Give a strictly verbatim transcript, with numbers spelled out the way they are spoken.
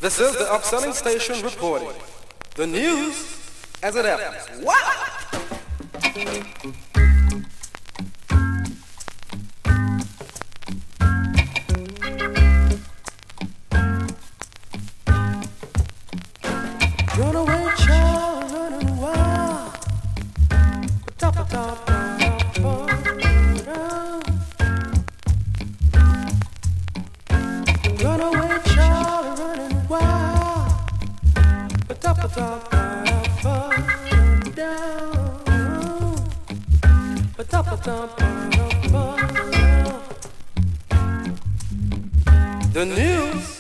This is the Upselling Station reporting. The news as it happens. Wow! Runaway child running wild. Top of top, runaway child running wild. Top of top, down. Top of top, the news